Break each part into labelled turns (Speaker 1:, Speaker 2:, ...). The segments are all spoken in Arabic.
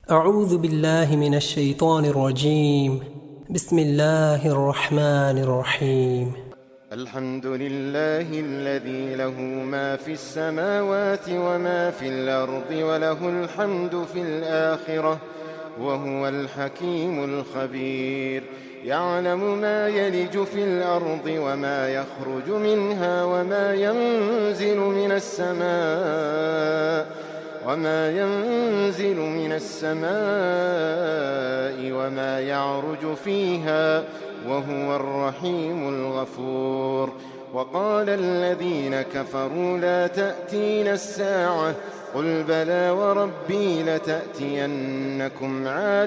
Speaker 1: أعوذ بالله من الشيطان الرجيم. بسم الله الرحمن الرحيم.
Speaker 2: الحمد لله الذي له ما في السماوات وما في الأرض وله الحمد في الآخرة وهو الحكيم الخبير. يعلم ما يلج في الأرض وما يخرج منها وما ينزل من السماء وما يعرج فيها وهو الرحيم الغفور. وقال الذين كفروا لا تأتينا الساعة قل بلى وربي لتأتينكم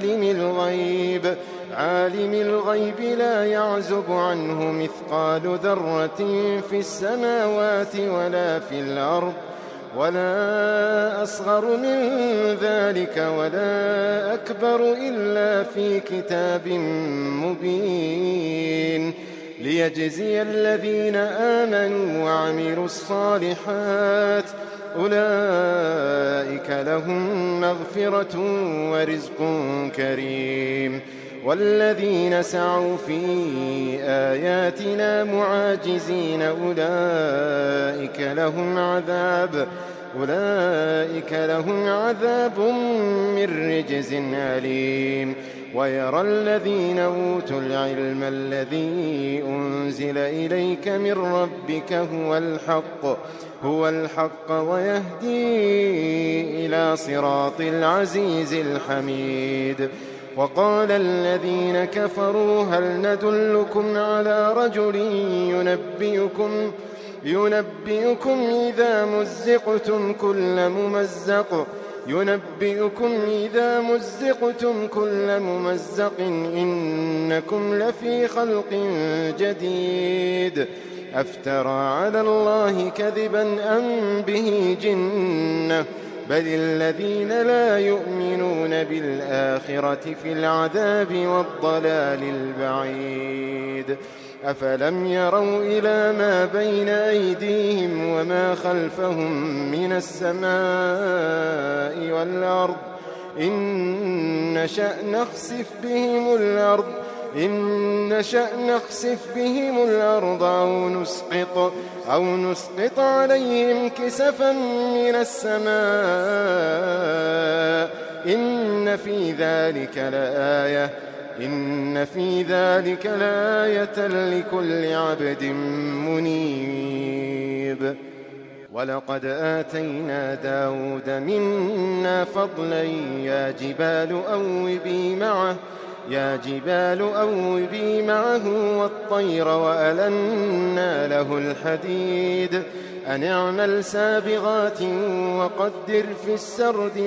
Speaker 2: عالم الغيب لا يعزب عنه مثقال ذرة في السماوات ولا في الأرض ولا أصغر من ذلك ولا أكبر إلا في كتاب مبين ليجزي الذين آمنوا وعملوا الصالحات أولئك لهم مغفرة ورزق كريم. والذين سعوا في آياتنا معاجزين أولئك لهم عذاب من رجز أليم. ويرى الذين أوتوا العلم الذي أنزل إليك من ربك هو الحق ويهدي إلى صراط العزيز الحميد. وقال الذين كفروا هل ندلكم على رجل ينبئكم إذا مزقتم كل ممزق إنكم لفي خلق جديد أفترى على الله كذبا أم به جنة بل الذين لا يؤمنون بالآخرة في العذاب والضلال البعيد. أفلم يروا إلى ما بين أيديهم وما خلفهم من السماء والأرض إن نشأ نخسف بهم الأرض أو نسقط عليهم كسفا من السماء إن في ذلك لآية لكل عبد منيب. ولقد آتينا داود منا فضلا يا جبال أوبي معه والطير وألنا له الحديد أن اعمل سابغات وقدر في السرد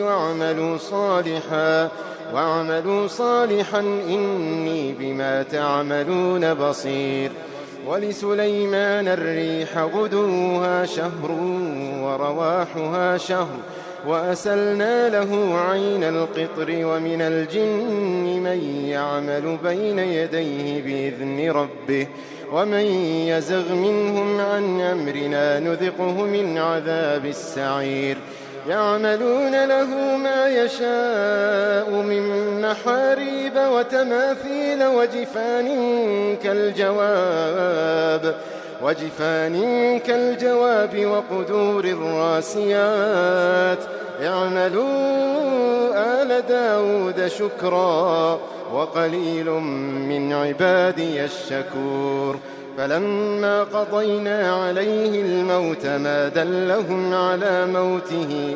Speaker 2: واعملوا صالحا إني بما تعملون بصير. ولسليمان الريح غدوها شهر ورواحها شهر وأسلنا له عين القطر ومن الجن من يعمل بين يديه بإذن ربه ومن يزغ منهم عن أمرنا نذقه من عذاب السعير. يعملون له ما يشاء من محاريب وتماثيل وجفان كالجواب وقدور الراسيات. اعملوا آل داود شكرا وقليل من عبادي الشكور. فلما قضينا عليه الموت ما دلهم على موته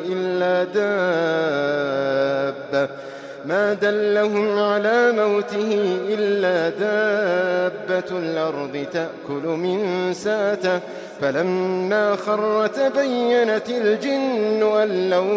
Speaker 2: إلا دابة الأرض تأكل من ساته. فلما خر تبينت الجن أن لو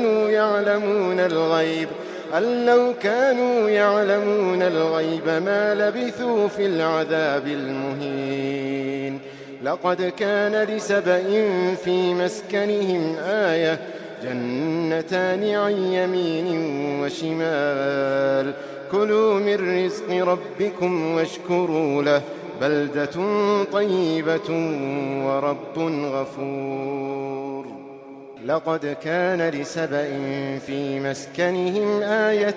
Speaker 2: كانوا يعلمون الغيب ما لبثوا في العذاب المهين. لقد كان لسبإ في مسكنهم آية جنتان عن يمين وشمال كلوا من رزق ربكم واشكروا له بلدة طيبة ورب غفور. لقد كان لسبإ في مسكنهم آية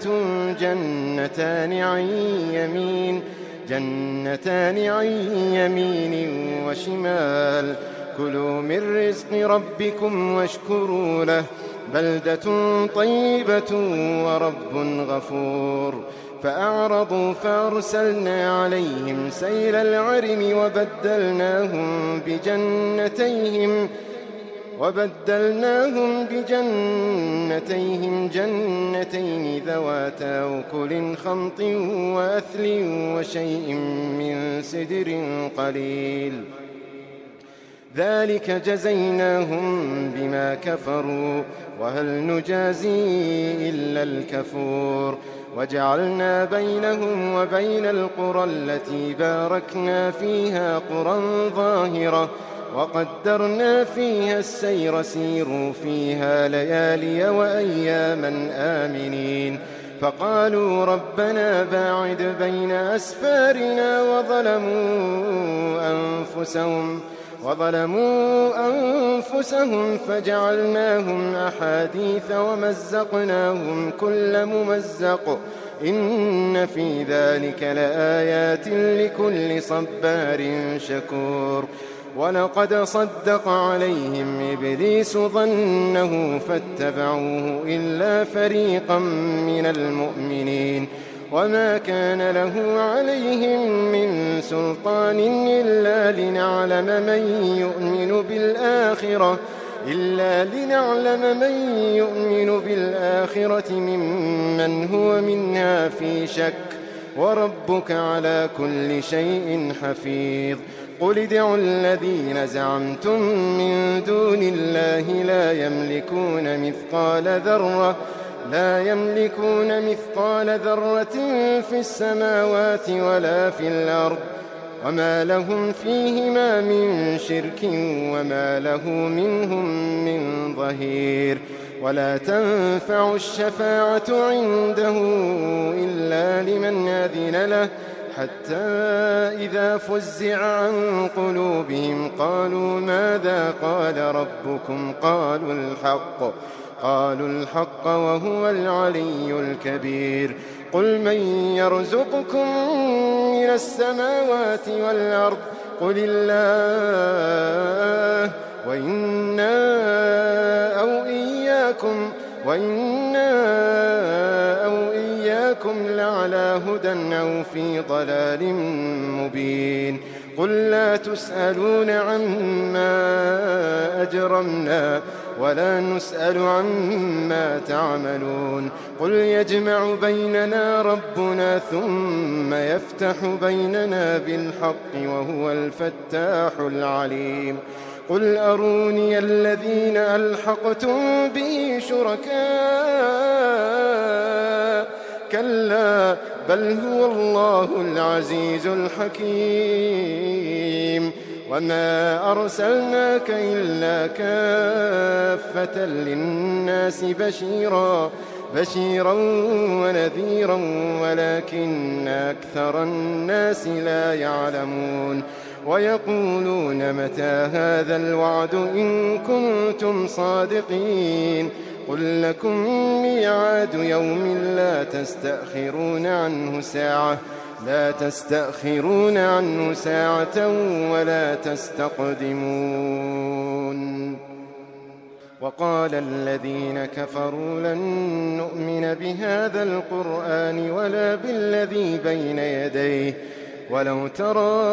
Speaker 2: جنتان عن يمين وشمال كلوا من رزق ربكم واشكروا له بلدة طيبة ورب غفور فأعرضوا فأرسلنا عليهم سيل العرم وبدلناهم بجنتيهم جنتين ذواتا أكل خمط وأثل وشيء من سدر قليل ذلك جزيناهم بما كفروا وهل نجازي إلا الكفور وجعلنا بينهم وبين القرى التي باركنا فيها قرى ظاهرة وقدرنا فيها السير سيروا فيها ليالي وأياما آمنين فقالوا ربنا باعد بين أسفارنا وظلموا أنفسهم فجعلناهم أحاديث ومزقناهم كل ممزق إن في ذلك لآيات لكل صبار شكور ولقد صدق عليهم إبليس ظنه فاتبعوه إلا فريقا من المؤمنين وما كان له عليهم من سلطان إلا لنعلم من يؤمن بالآخرة ممن هو منها في شك وربك على كل شيء حفيظ قل ادعوا الذين زعمتم من دون الله لا يملكون مثقال ذرة في السماوات ولا في الأرض وما لهم فيهما من شرك وما له منهم من ظهير ولا تنفع الشفاعة عنده إلا لمن أذن له حتى إذا فزع عن قلوبهم قالوا ماذا قال ربكم قالوا الحق وهو العلي الكبير قل من يرزقكم من السماوات والأرض قل الله وإنا أو إياكم لعلى هدى أو في ضلال مبين قل لا تسألون عما أجرمنا ولا نسأل عما تعملون قل يجمع بيننا ربنا ثم يفتح بيننا بالحق وهو الفتاح العليم قل أروني الذين ألحقتم به شركاء كلا بل هو الله العزيز الحكيم وما أرسلناك إلا كافة للناس بشيرا ونذيرا ولكن أكثر الناس لا يعلمون ويقولون متى هذا الوعد إن كنتم صادقين قل لكم ميعاد يوم لا تستأخرون عنه ساعة ولا تستقدمون وقال الذين كفروا لن نؤمن بهذا القرآن ولا بالذي بين يديه ولو ترى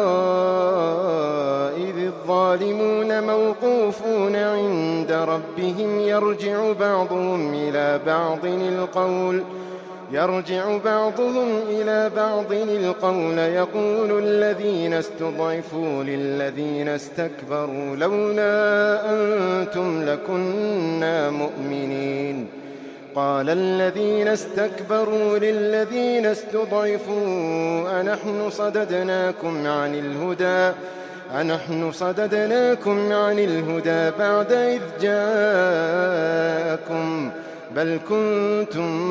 Speaker 2: إذ الظالمون موقوفون عند ربهم يرجع بعضهم إلى بعض القول يقول الذين استضعفوا للذين استكبروا لولا أنتم لكنا مؤمنين قال الذين استكبروا للذين استضعفوا أنحن صددناكم عن الهدى بعد إذ جاءكم بل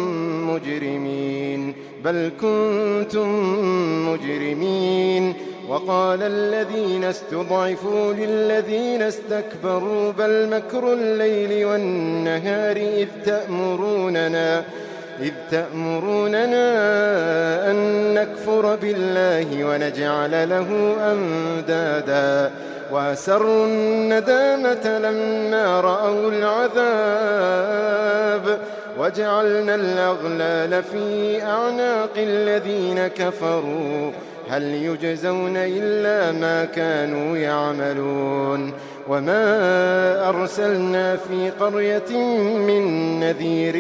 Speaker 2: كنتم مجرمين وقال الذين استضعفوا للذين استكبروا بل مكر الليل والنهار إذ تأمروننا أن نكفر بالله ونجعل له أندادا وأسروا الندامة لما رأوا العذاب وجعلنا الأغلال في أعناق الذين كفروا هل يجزون إلا ما كانوا يعملون وما أرسلنا في قرية من نذير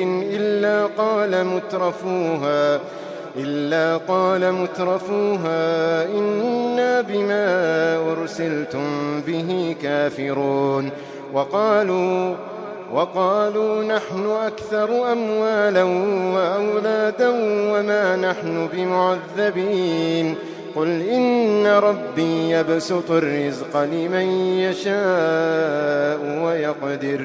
Speaker 2: إلا قال مترفوها إنا بما أرسلتم به كافرون وقالوا نحن أكثر أموالا وأولادا وما نحن بمعذبين قل إن ربي يبسط الرزق لمن يشاء ويقدر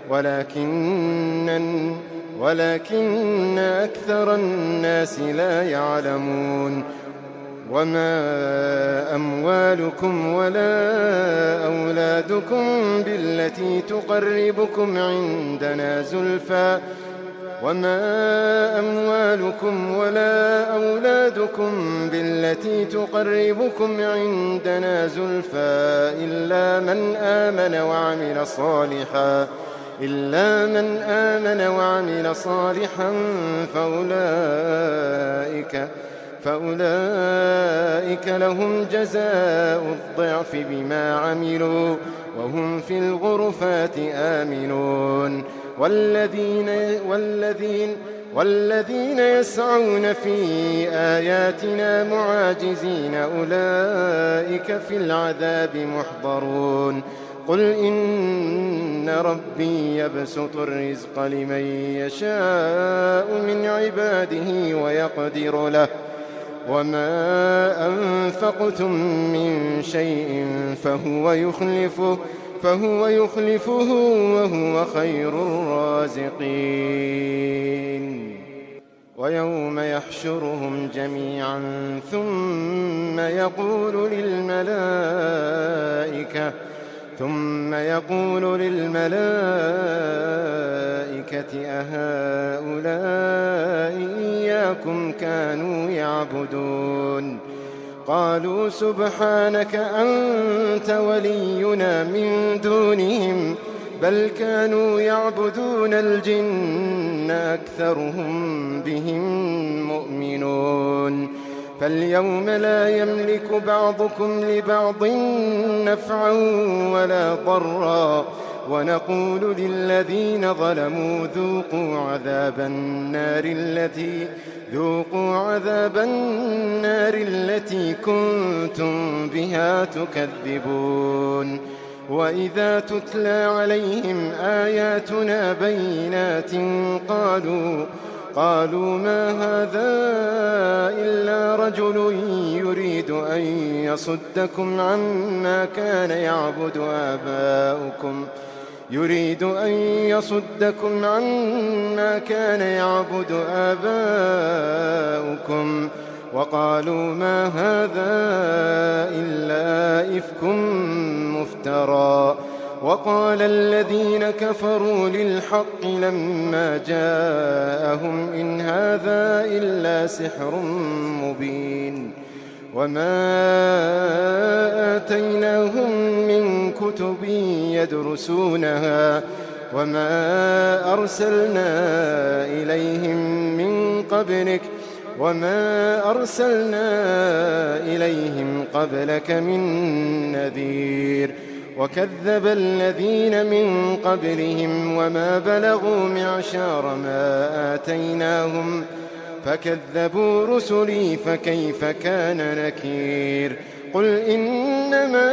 Speaker 2: ولكن أكثر الناس لا يعلمون وما أموالكم ولا أولادكم بالتي تقربكم عندنا زلفى إلا من آمن وعمل صالحا فأولئك لهم جزاء الضعف بما عملوا وهم في الغرفات آمنون والذين يسعون في آياتنا معاجزين أولئك في العذاب محضرون قل إن ربي يبسط الرزق لمن يشاء من عباده ويقدر له وما أنفقتم من شيء فهو يخلفه وهو خير الرازقين ويوم يحشرهم جميعا ثم يقول للملائكة أهؤلاء إياكم كانوا يعبدون قالوا سبحانك أنت ولينا من دونهم بل كانوا يعبدون الجن أكثرهم بهم مؤمنون فاليوم لا يملك بعضكم لبعض نفعا ولا ضرا ونقول للذين ظلموا ذوقوا عذاب النار التي كنتم بها تكذبون وإذا تتلى عليهم آياتنا بينات قالوا ما هذا إلا رجل يريد أن يصدكم عما كان يعبد آباؤكم وقالوا ما هذا إلا إفك مفترى وقال الذين كفروا للحق لما جاءهم إن هذا إلا سحر مبين وما آتيناهم من كتب يدرسونها وما أرسلنا إليهم قبلك من نذير وكذب الذين من قبلهم وما بلغوا معشار ما آتيناهم فكذبوا رسلي فكيف كان نكير قل إنما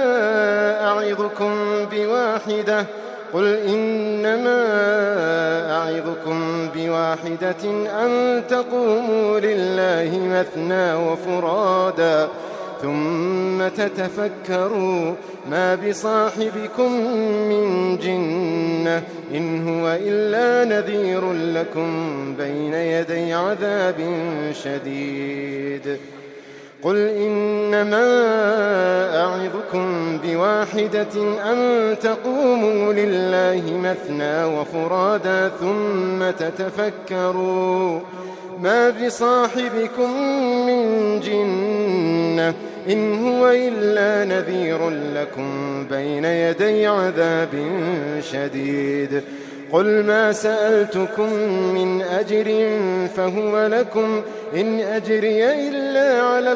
Speaker 2: أعظكم بواحدة أن تقوموا لله مثنى وفرادا ثم تتفكروا ما بصاحبكم من جنة إن هو إلا نذير لكم بين يدي عذاب شديد قل إنما أعظكم بواحدة أن تقوموا لله مثنى وفرادا ثم تتفكروا ما بصاحبكم من جنة إن هو إلا نذير لكم بين يدي عذاب شديد قل ما سألتكم من أجر فهو لكم إن أجري إلا على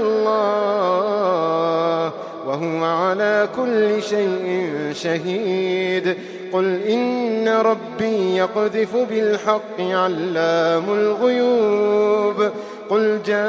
Speaker 2: الله وهو على كل شيء شهيد قل إن ربي يقذف بالحق علام الغيوب قل جاء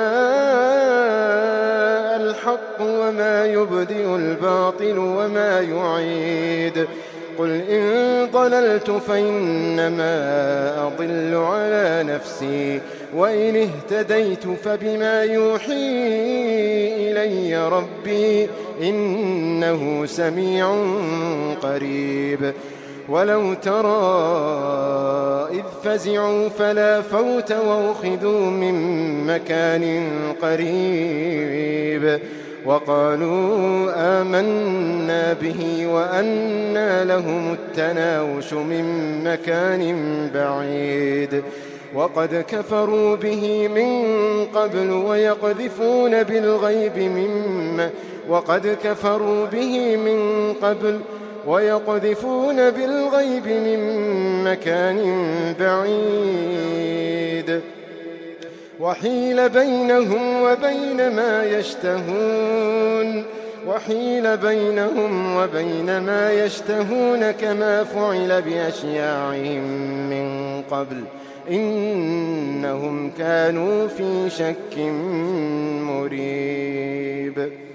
Speaker 2: الحق وما يبدئ الباطل وما يعيد قل إن ضللت فإنما أضل على نفسي وإن اهتديت فبما يوحي إلي ربي إنه سميع قريب ولو ترى إذ فزعوا فلا فوت وأخذوا من مكان قريب وقالوا آمنا به وأنى لهم التناوش من مكان بعيد وقد كفروا به من قبل ويقذفون بالغيب من مكان بعيد وحيل بينهم وبين ما يشتهون كما فعل بأشياعهم من قبل إنهم كانوا في شك مريب